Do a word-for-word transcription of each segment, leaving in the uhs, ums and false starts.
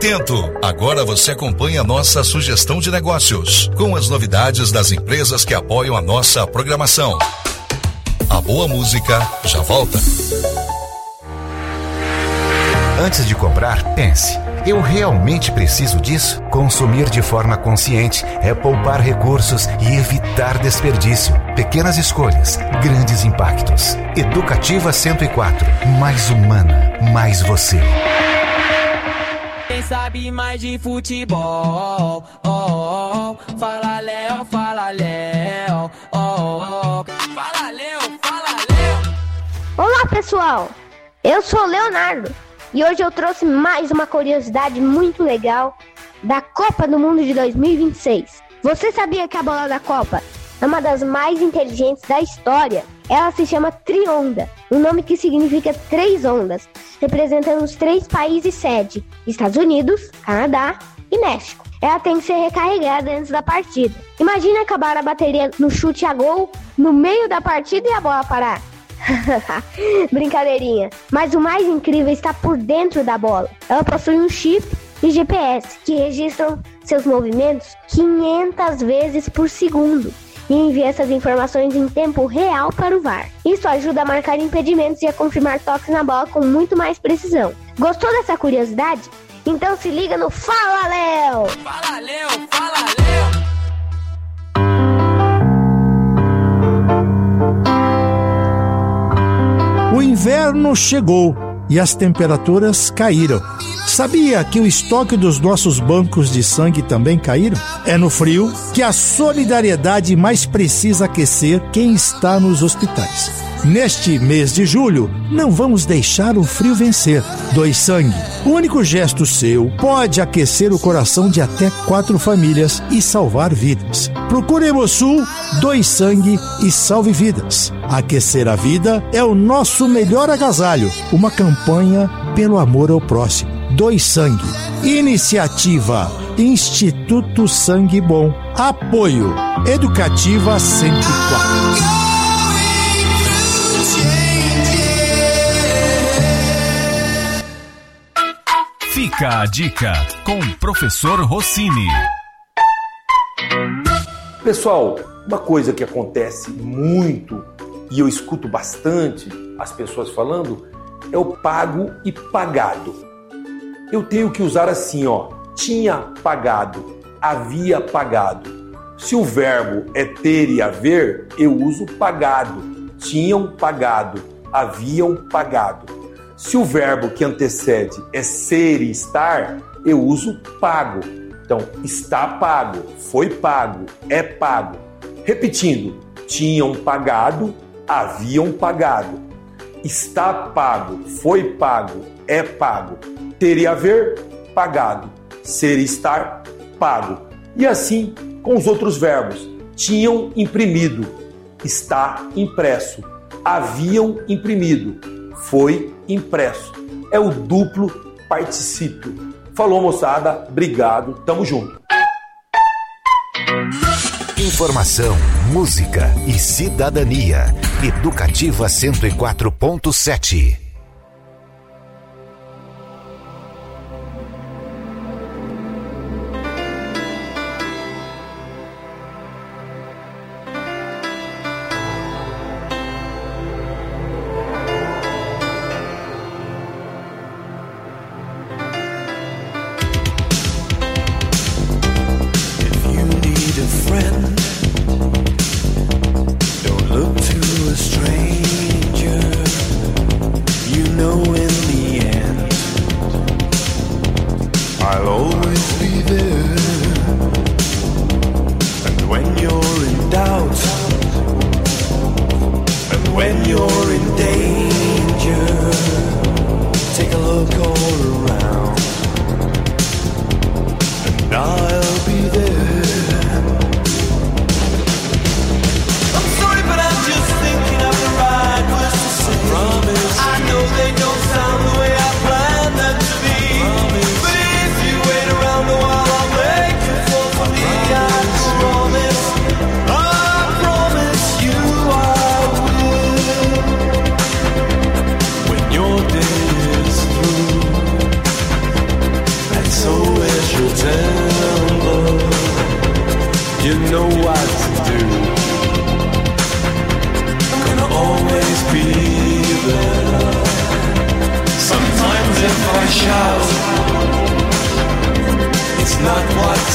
atento. Agora você acompanha a nossa sugestão de negócios, com as novidades das empresas que apoiam a nossa programação. A boa música já volta. Antes de comprar, pense: eu realmente preciso disso? Consumir de forma consciente é poupar recursos e evitar desperdício. Pequenas escolhas, grandes impactos. Educativa cento e quatro, mais humana, mais você. Quem sabe mais de futebol, oh, oh, oh. Fala Léo, fala Léo, oh, oh, oh. Fala Léo, fala Léo. Olá pessoal, eu sou o Leonardo e hoje eu trouxe mais uma curiosidade muito legal da Copa do Mundo de dois mil e vinte e seis. Você sabia que a bola da Copa é uma das mais inteligentes da história? Ela se chama Trionda, um nome que significa três ondas, representando os três países sede, Estados Unidos, Canadá e México. Ela tem que ser recarregada antes da partida. Imagina acabar a bateria no chute a gol no meio da partida e a bola parar. Brincadeirinha, mas o mais incrível está por dentro da bola. Ela possui um chip e G P S que registram seus movimentos quinhentas vezes por segundo e envia essas informações em tempo real para o V A R. Isso ajuda a marcar impedimentos e a confirmar toques na bola com muito mais precisão. Gostou dessa curiosidade? Então se liga no Fala Léo! Fala Léo, fala Léo! O inverno chegou e as temperaturas caíram. Sabia que o estoque dos nossos bancos de sangue também caíram? É no frio que a solidariedade mais precisa aquecer quem está nos hospitais. Neste mês de julho, não vamos deixar o frio vencer. Doe sangue. O único gesto seu pode aquecer o coração de até quatro famílias e salvar vidas. Procure Hemosul, doe sangue e salve vidas. Aquecer a vida é o nosso melhor agasalho. Uma campanha pelo amor ao próximo. Doe sangue. Iniciativa Instituto Sangue Bom. Apoio Educativa cento e quatro. Fica a dica com o professor Rossini. Pessoal, uma coisa que acontece muito e eu escuto bastante as pessoas falando é o pago e pagado. Eu tenho que usar assim, ó, tinha pagado, havia pagado. Se o verbo é ter e haver, eu uso pagado. Tinham pagado, haviam pagado. Se o verbo que antecede é ser e estar, eu uso pago. Então, está pago, foi pago, é pago. Repetindo, tinham pagado, haviam pagado. Está pago, foi pago, é pago. Ter e haver, pagado. Ser e estar, pago. E assim com os outros verbos. Tinham imprimido, está impresso. Haviam imprimido, foi impresso. É o duplo particípio. Falou, moçada, obrigado, tamo junto. Informação, música e cidadania. Educativa cento e quatro ponto sete. Sound the way I planned them to be. But if you wait around a while, I'll make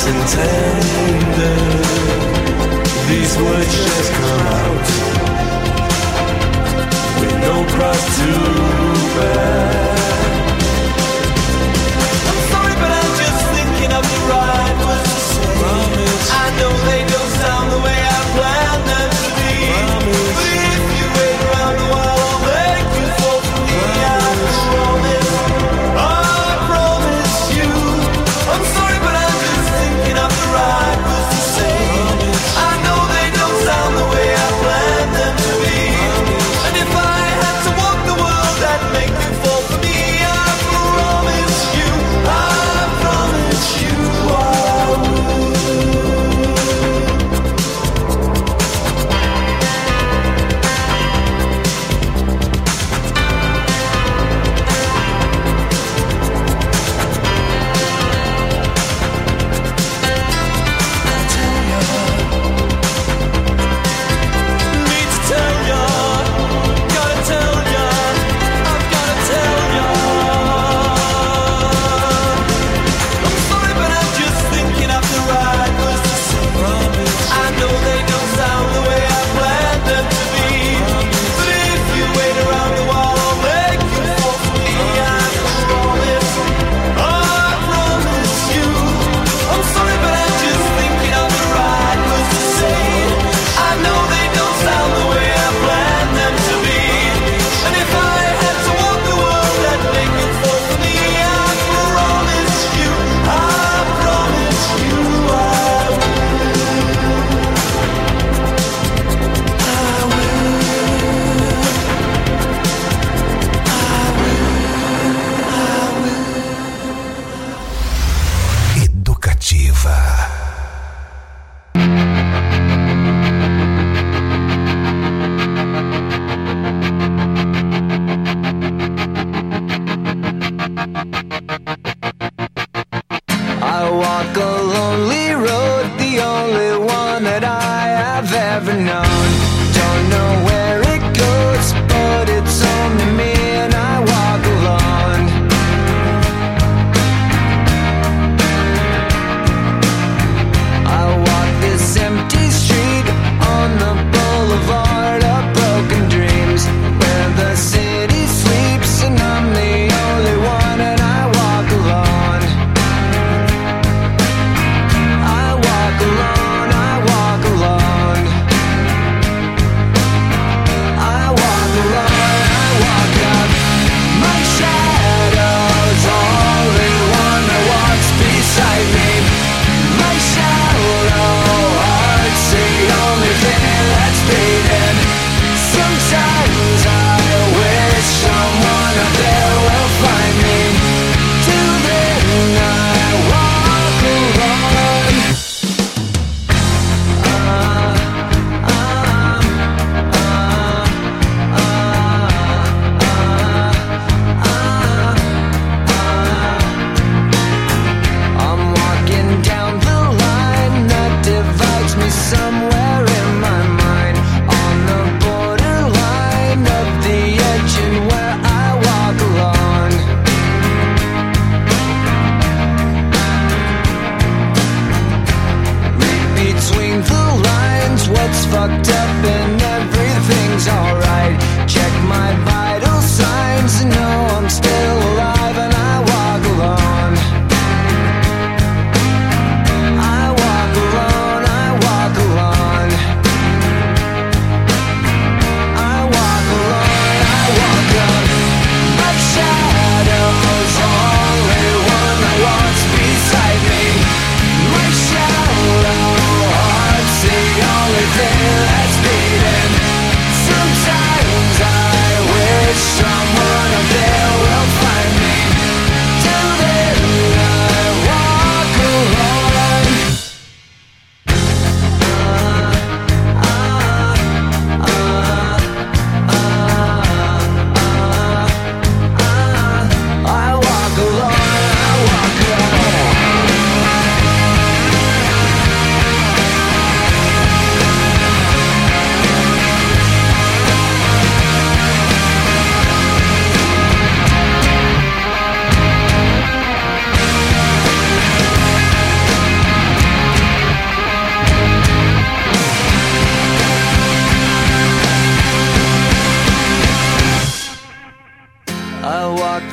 and tender. These words just come out with no cross to bear. I'm sorry, but I'm just thinking of the right words to say. Promise. I know they don't sound the way I planned them to be. Promise. But if you wait around a while, I'll make you fall for me. I promise. I promise you. I'm sorry, but I'm just thinking of the right words to say. Promise. I know they don't sound the way I planned them to be. Promise. And if I had to walk the world, I'd make you fall for me. I promise you. I promise you I would.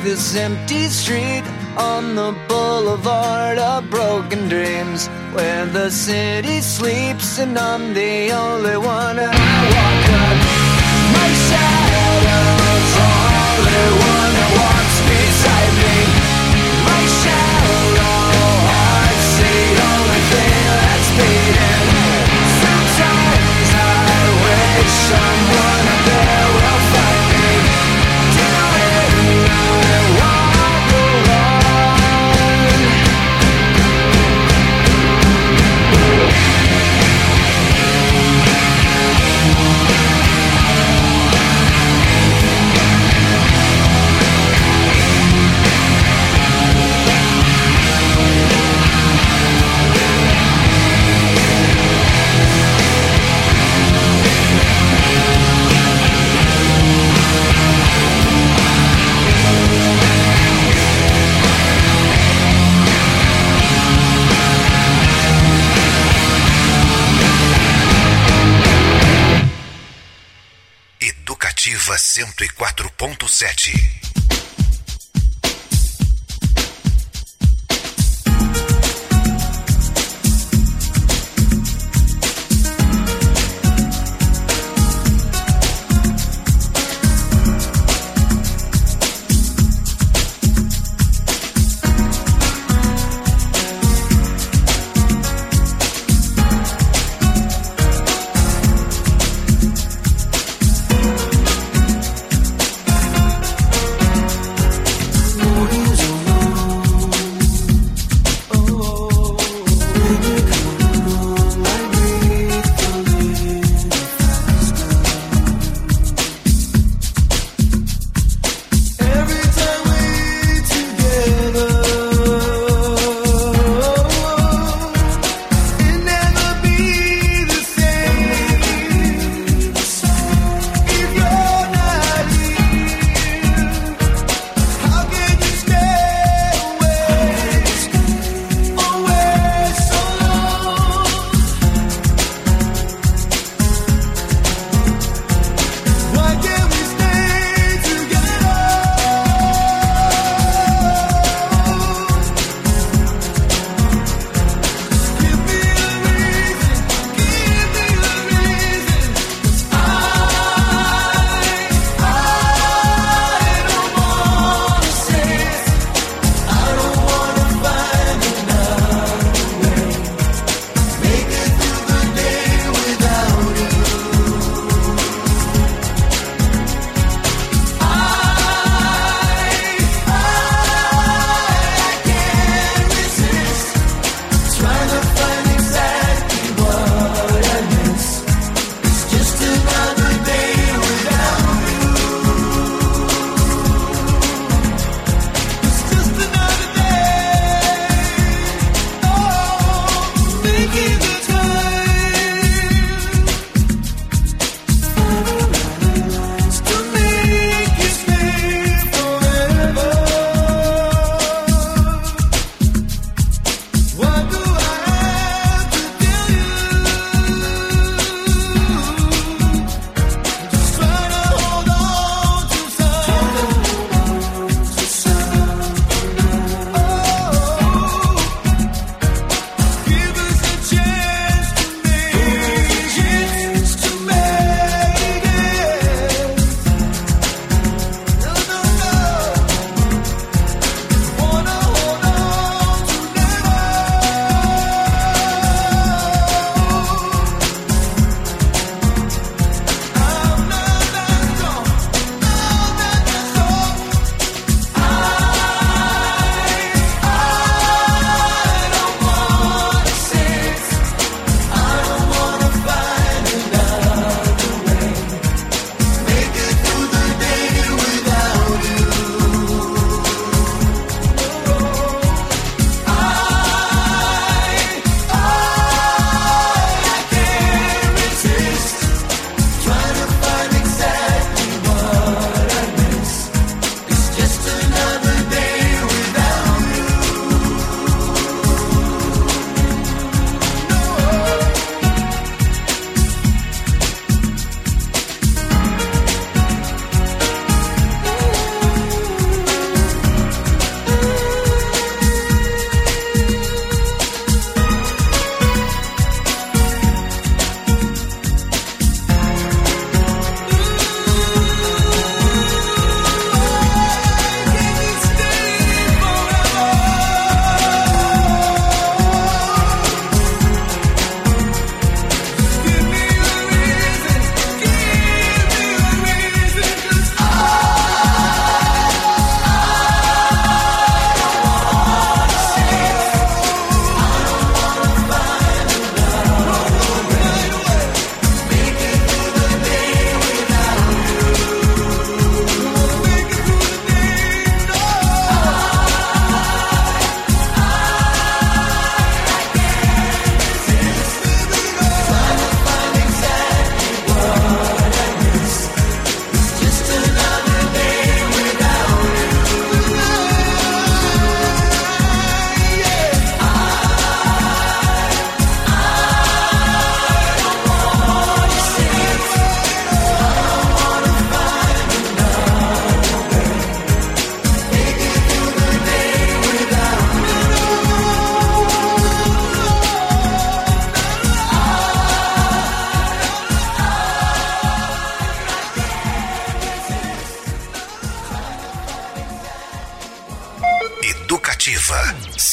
this empty street on the boulevard of broken dreams, where the city sleeps and I'm the only one. And I walk up, my shadow's only one that walks beside me. My shallow heart's the only thing that's beating. Sometimes I wish someone up there will find me. Doing I walk alone. Educativa cento e quatro ponto sete.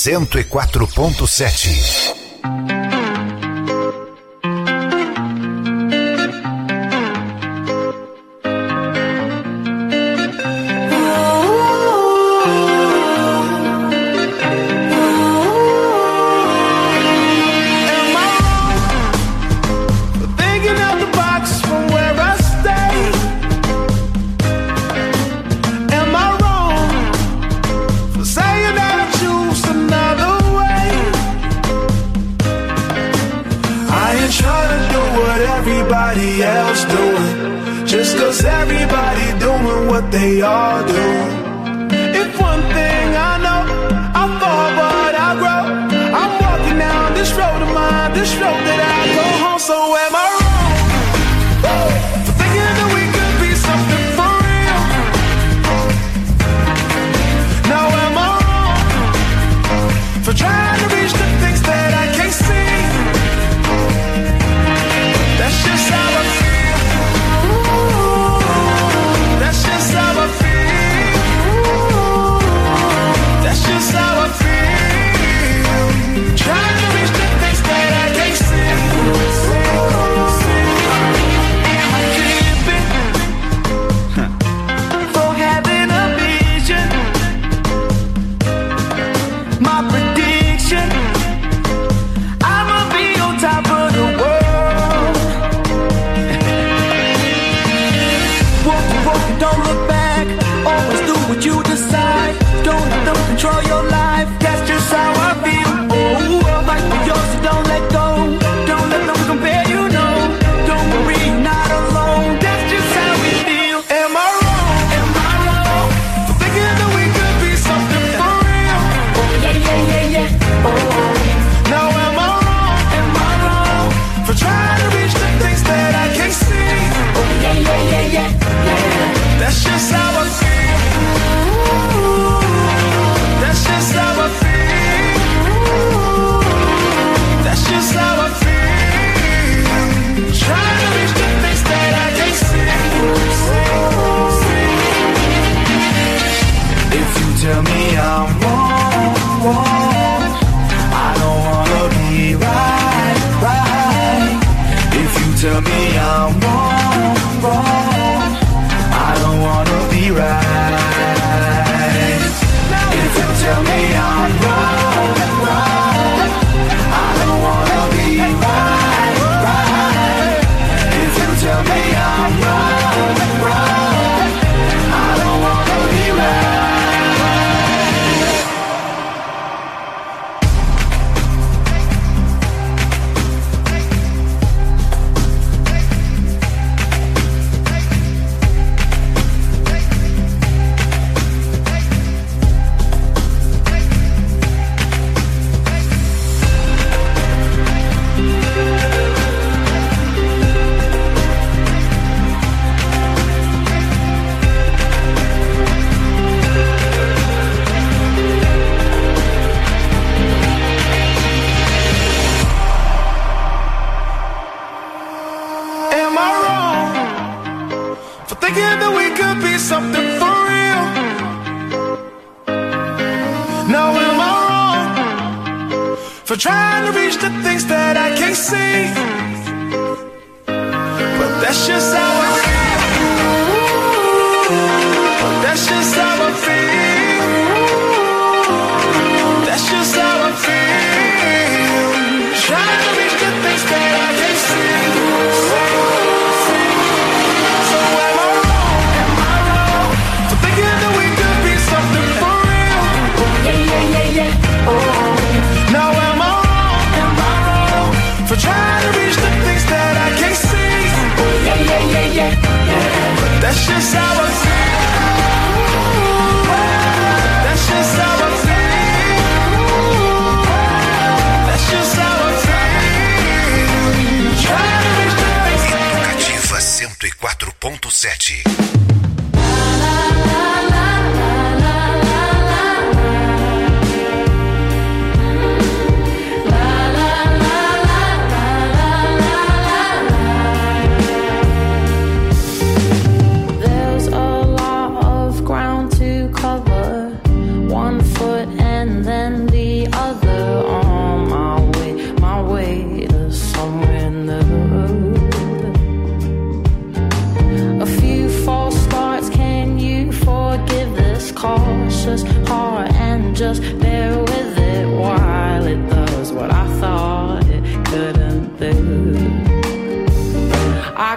cento e quatro ponto sete. Everybody else doing, just cause everybody doing what they all do. If one thing I know, I fall but I grow. I'm walking down this road of mine, this road that I go home. So am I wrong for thinking that we could be something for real? Now am I wrong for trying to reach the things that I can't see? That's just how I feel. That's just how I feel. That's just how I feel. Trying to reach the things that I can't see. Am I tripping for having a vision? My prediction, I'ma be on top of the world. Don't look back, always do what you decide. Don't let them control your life, that's just how I feel. Oh, fight for yours, so don't let go. Don't let them compare, you know. Don't worry, you're not alone. That's just how we feel. Am I wrong? Am I wrong for thinking that we could be something for real? Oh, yeah, yeah, yeah, yeah. Oh, now am I wrong? Am I wrong for trying to reach the things that I can't see? Oh, yeah, yeah, yeah, yeah. That's just how I feel. That's just how I feel. That's just how I feel. Trying to reach the things that I can't see. If you tell me I'm wrong, wrong, I don't wanna be right, right. If you tell me I'm wrong, wrong, I don't wanna be right. If you tell me I'm wrong, wrong, I don't wanna be right, right. If you tell me I'm wrong, wrong, I don't wanna be right. Thinking that we could be something for real. Now am I wrong for trying to reach the things that I can't see? But that's just how I feel. That's just how I feel. That's just how I feel. Trying to reach the things that I can't see. Now am I wrong? Am I wrong for trying to reach the things that I can't see? Oh, yeah, yeah, yeah, yeah, yeah. But that's just how I feel. That's just how I feel. That's just how I feel. Trying to reach the things that Educativa cento e quatro ponto sete. One foot and then the other.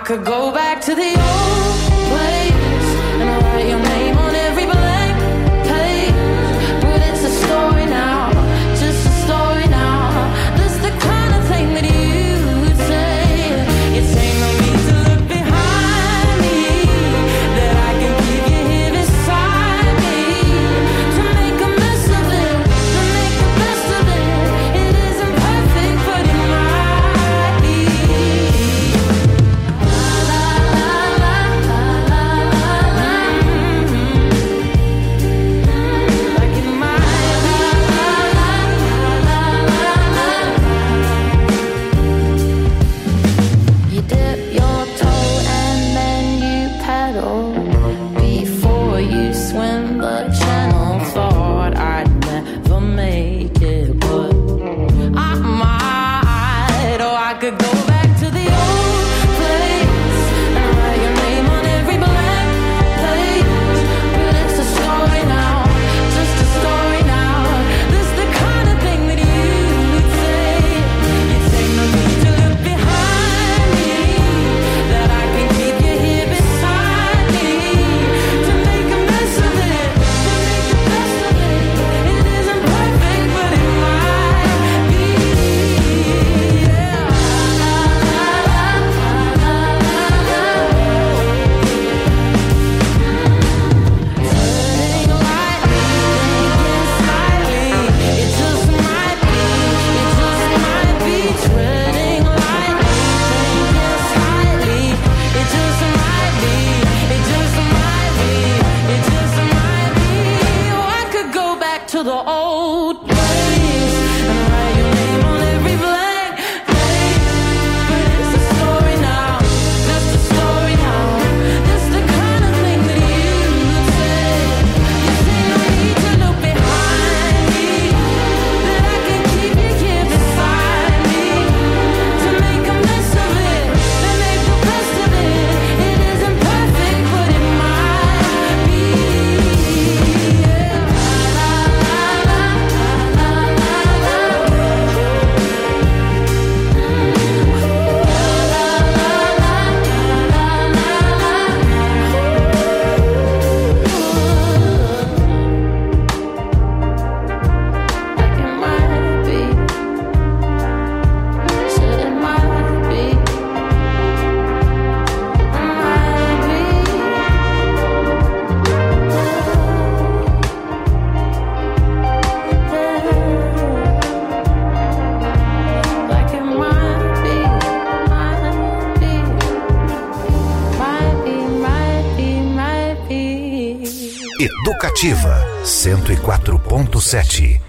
could go back to the old place and write your name on every blank page. But it's a story now, just a story now. That's the kind of thing that you'd say. It's ain't no need to look behind me, that I can keep you here beside me. To make a mess of it, to make the best of it. It isn't perfect, but it might be. Like it might be. You dip your toe and then you paddle before you swim the channel. Thought I'd never make it, but I might. Oh, I could go back to the old place and write your name on every blank page. But it's a story now, just a story now. This the kind of thing that you'd say. You'd say no need to look behind me, that I can keep you here beside me. To make a mess of it, to make the best of it. It isn't perfect, but it might be. Yeah. Turning lightly, thinking slightly. It just might be, it just might be. Treading lightly, thinking slightly. It just might be, it just might be, it just might be. Oh, I could go back to the old place and write your name on every blank page. But it's a story now, just a story now. That's the kind of thing that you'd say. You say no need to look behind me, that I can keep you here beside me. To make a mess of it, to make the best of it. It isn't perfect, but it might be. Like it might be, said it might be, it might be. Like it might be, might be, might be, might be, might be. Educativa cento e quatro ponto sete.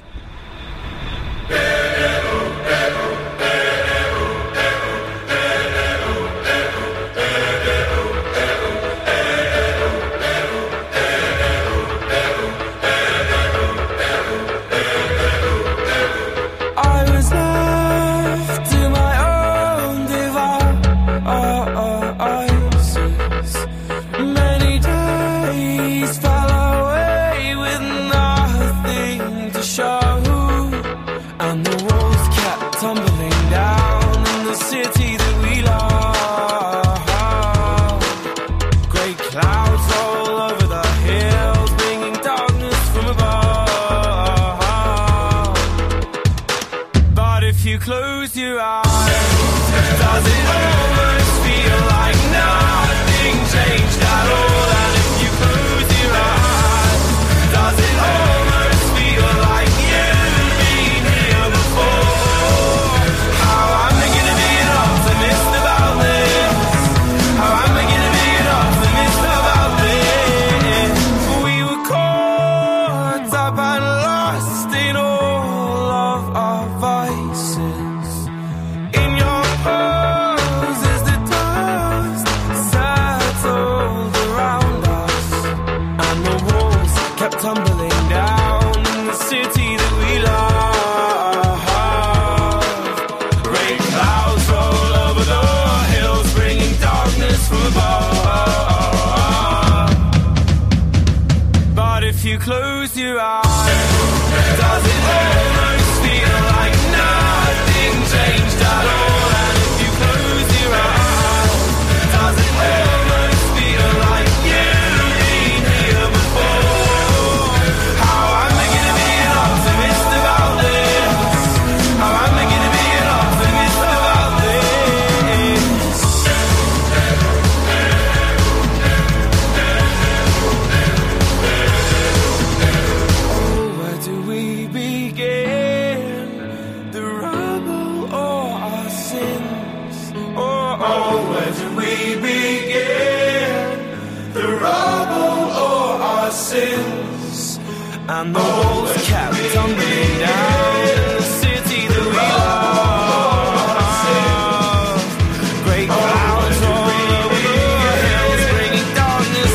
I was left to my own devices. Many days fell away with nothing to show, and the walls kept tumbling down in the city that we love. Great clouds all over the hills, bringing darkness from above. But if you close your eyes, does it almost feel like nothing changed at all? And if you close your eyes, does it almost feel like you've been here before? How am I gonna be an optimist about this? How am I gonna be an optimist about this? We were caught up and lost in all of our vices. In your pose as the dust settled around us. Oh, where do we begin? The rubble or our sins? And the walls kept tumbling down in the city that we love. Great clouds all over the hills, bringing darkness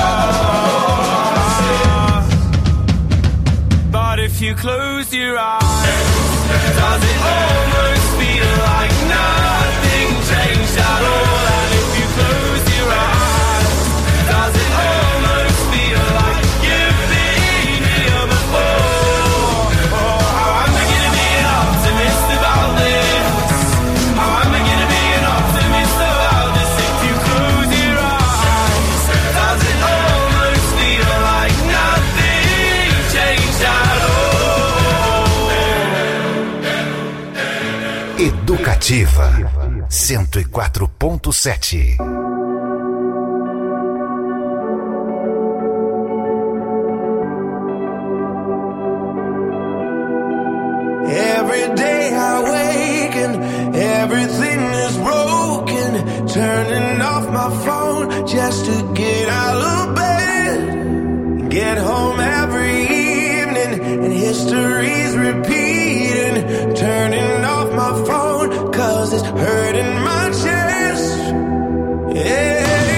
from us. But if you close your eyes, does it almost feel like nothing changed at all? And if you close your eyes, does it almost feel like you've been here before? Oh, how I'm beginning to be an optimist about this. How I'm beginning to be an optimist about this. If you close your eyes, does it almost feel like nothing changed at all? Educativa cento e quatro ponto sete. Every day I wake and everything is broken. Turning off my phone just to get out of bed. Get home every evening and history's repeating. Turning off my phone cause it's hurting my chest. Yeah.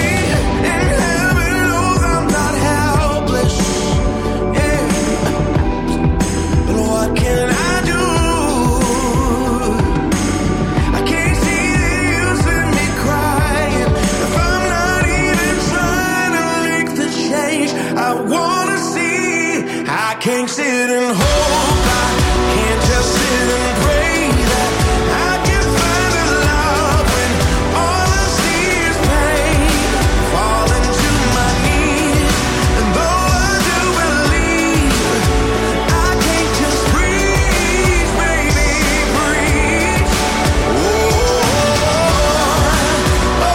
Can't sit and hope, I can't just sit and pray that I can find a love when all I see is pain. Falling to my knees, and though I do believe, I can't just breathe, baby, breathe. Oh,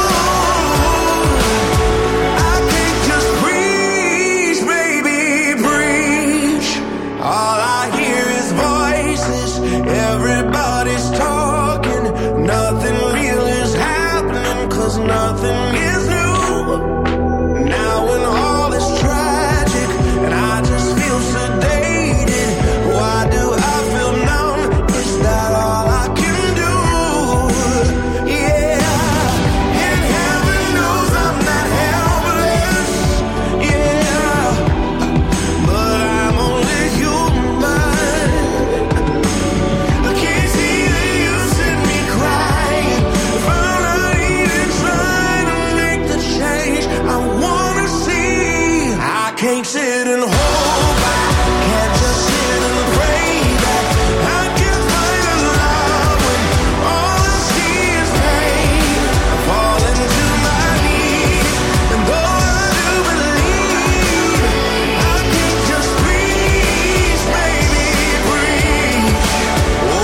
oh, I can't just breathe, baby, breathe. All I hear is voices, everybody's talking. Nothing real is happening, cause nothing is new. Now when all is tragic, and I just feel sedated. Why do I feel numb? Is that all I can do? Yeah, and heaven knows I'm not helpless. Yeah, but I'm only human. I can't see the use in me crying if I'm not even trying to make the change I wanna see. I can't sit and hope, I can't just sit and pray that I can find a love when all I see is pain. I fall into my knees, and though I do believe, I can't just breathe, baby, breathe. Oh,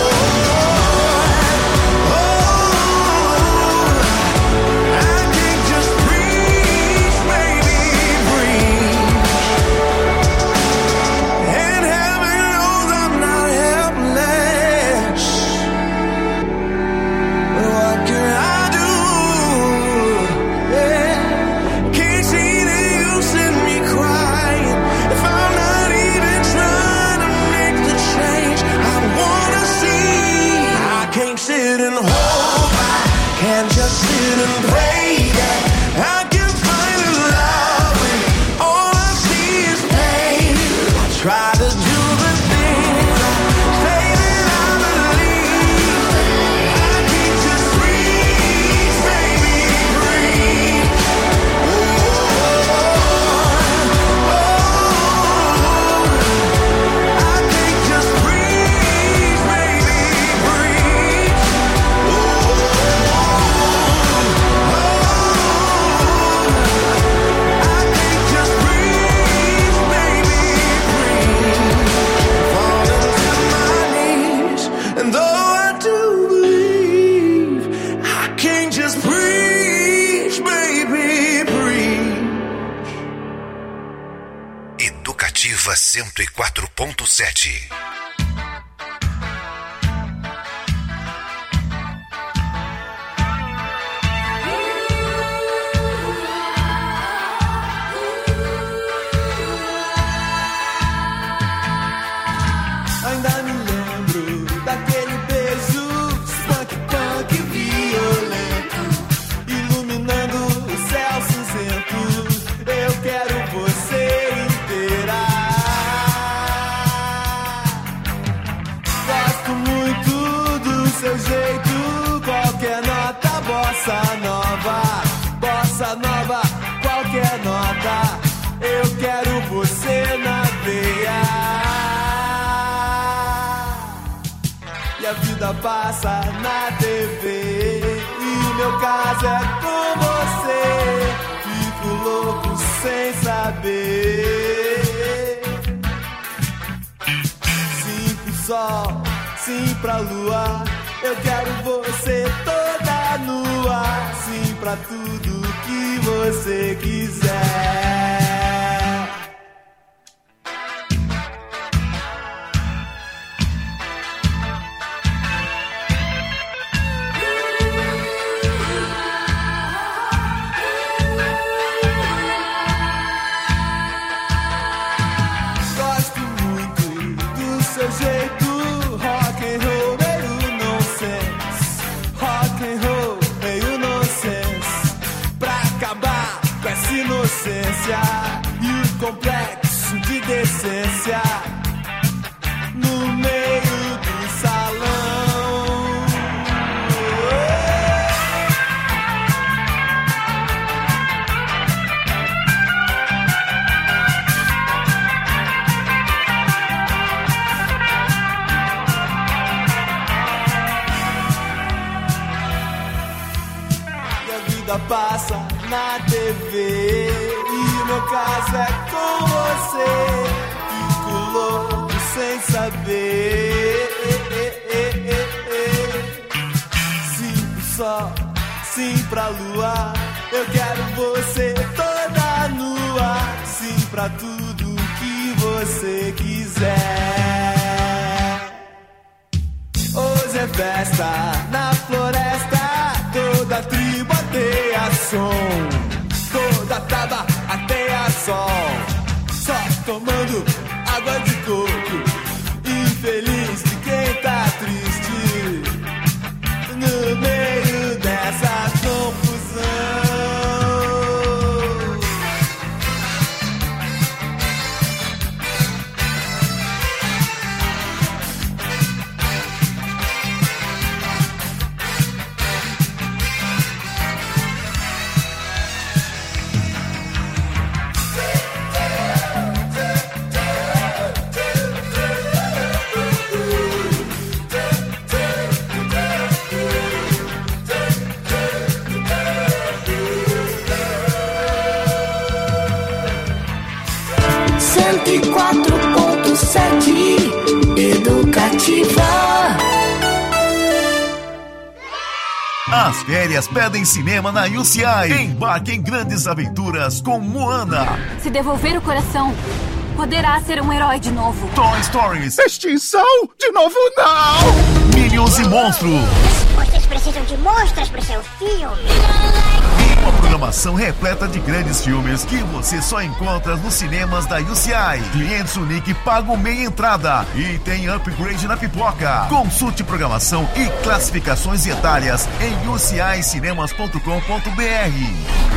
oh, I can't just breathe, baby, breathe. And heaven knows I'm not helpless. What can I do? Yeah. Can't see the use in me crying if I'm not even trying to make the change I wanna see. I can't sit and hope, I can't just sit and pray that I can find a love when all I see is pain. I try to do the things I say that I believe. I can't just breathe, baby, breathe. Oh, oh, I can't just breathe, baby, breathe. Oh, I can't just breathe, baby, breathe. Falling to my knees, and though I do believe, I can't just breathe, baby, breathe. Educativa cento e quatro ponto sete. e a vida passa na T V. E meu caso é com você, fico louco sem saber. Sim pro sol, sim pra lua, eu quero você toda nua. Sim pra tudo que você quiser. E o complexo de decência no meio do salão. E a vida passa na T V. Meu caso é com você, fico louco sem saber. Sim pro sol, sim pra lua, eu quero você toda nua. Sim pra tudo que você quiser. Hoje é festa na floresta, toda tribo ateia som, toda taba ateia sol, só tomando água de coco. Infeliz de quem tá triste no meio dessa confusão. cento e quatro ponto sete Educativa. As férias pedem cinema na U C I. Embarque em grandes aventuras com Moana. Se devolver o coração, poderá ser um herói de novo. Toy Stories. Extinção? De novo não! Minions e monstros. Vocês precisam de monstros pro seu filme. E uma programação repleta de grandes filmes que você só encontra nos cinemas da U C I. Clientes Unique pagam meia entrada e tem upgrade na pipoca. Consulte programação e classificações etárias em u c i cinemas ponto com ponto b r.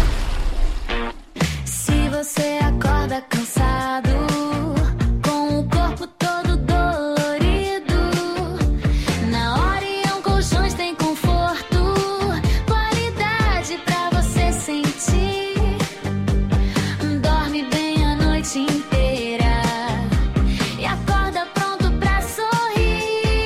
Se você acorda cansado, com o corpo todo dolorido, na Orion Colchões tem conforto, qualidade pra você sentir. Dorme bem a noite inteira e acorda pronto pra sorrir.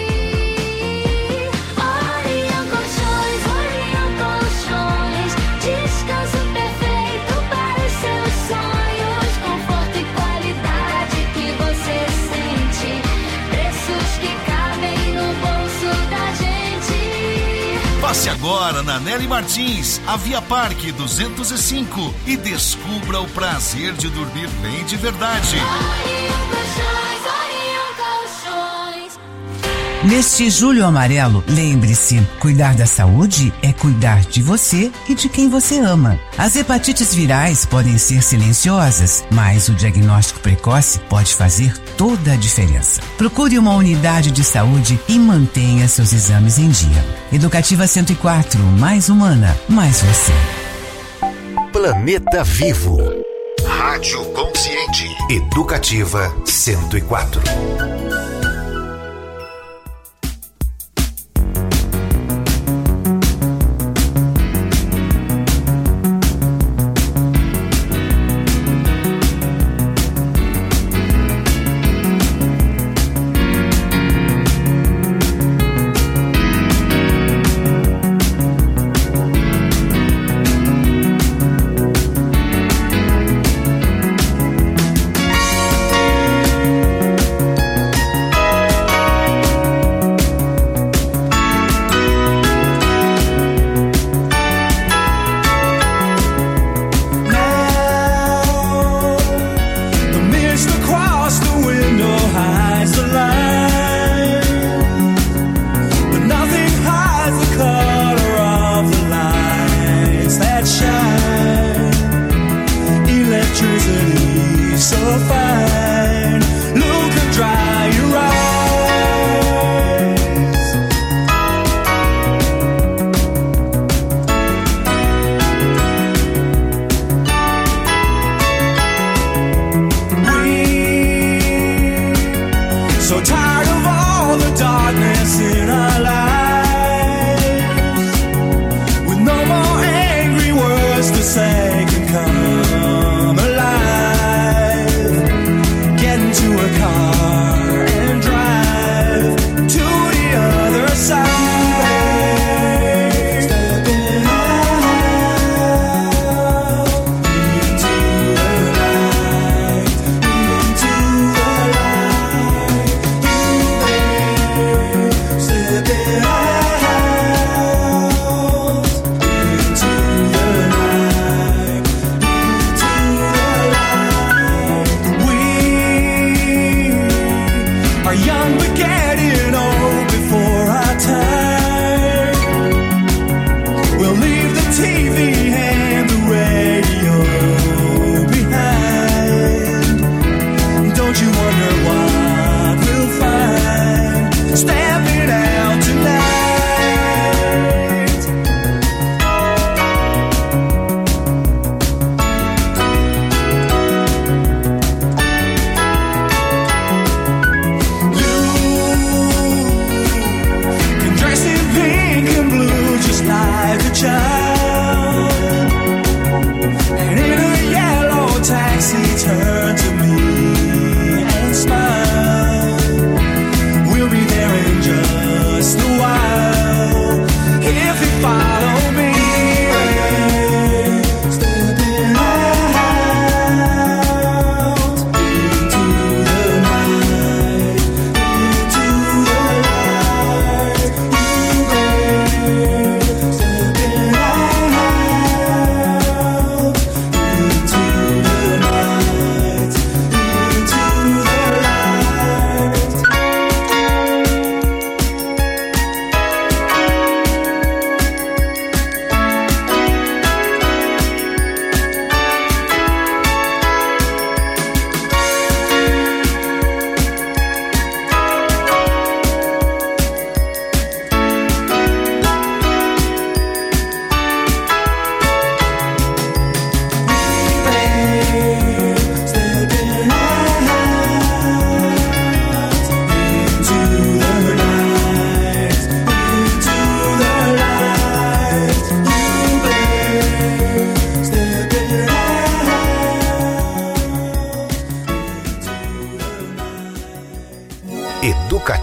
Orion Colchões, Orion Colchões, descanso perfeito para os seus sonhos, conforto e qualidade que você sente, preços que cabem no bolso da gente. Passe agora na Nelly Martins, a Via Parque duzentos e cinco e descubra o prazer de dormir bem de verdade. Orion Colchões, Orion Colchões. Neste Julho Amarelo, lembre-se, cuidar da saúde é cuidar de você e de quem você ama. As hepatites virais podem ser silenciosas, mas o diagnóstico precoce pode fazer toda a diferença. Procure uma unidade de saúde e mantenha seus exames em dia. Educativa cento e quatro, mais humana, mais você. Planeta Vivo. Rádio Consciente. Educativa cento e quatro.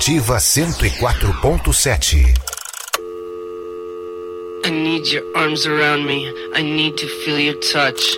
Educativa cento e quatro ponto sete. I need your arms around me. I need to feel your touch.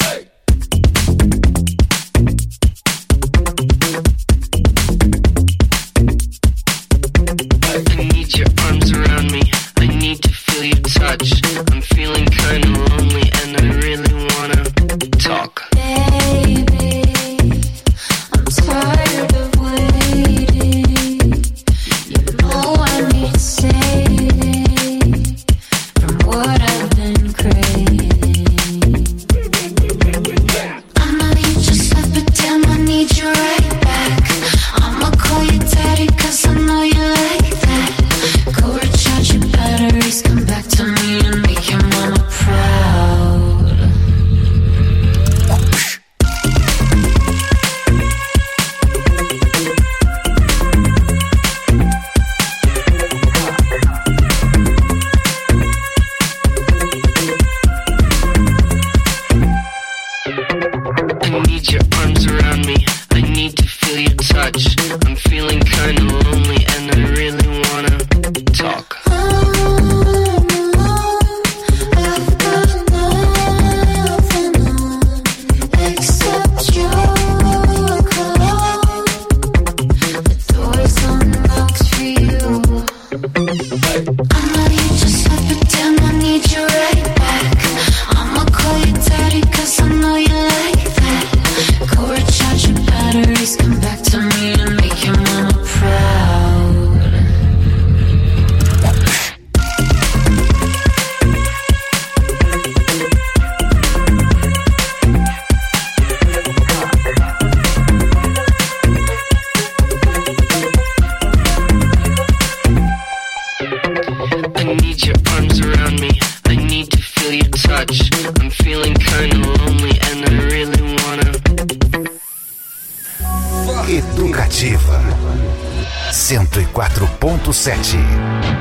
I need your arms around me. I need to feel your touch. I'm feeling kinda lonely and I really wanna talk. Baby, I'm tired of waiting. You know I need saving from what I've been craving. I know you just left, but damn, I need you right back. I'ma call you daddy, cause I know you like that. Go recharge your batteries, come back to me and make your mama proud. I need your arms around me. I need to feel your touch. I'm feeling kinda lonely and I really wanna talk. Except your cologne. The door's unlocked for you. I know you just left, but damn, I need you right back. I'ma call you daddy, cause I know you like that. Go recharge your batteries, come back to me and make your mama proud. I need your arms around me. I need to feel your touch. I'm feeling kinda lonely and I really wanna. Educativa cento e quatro ponto sete.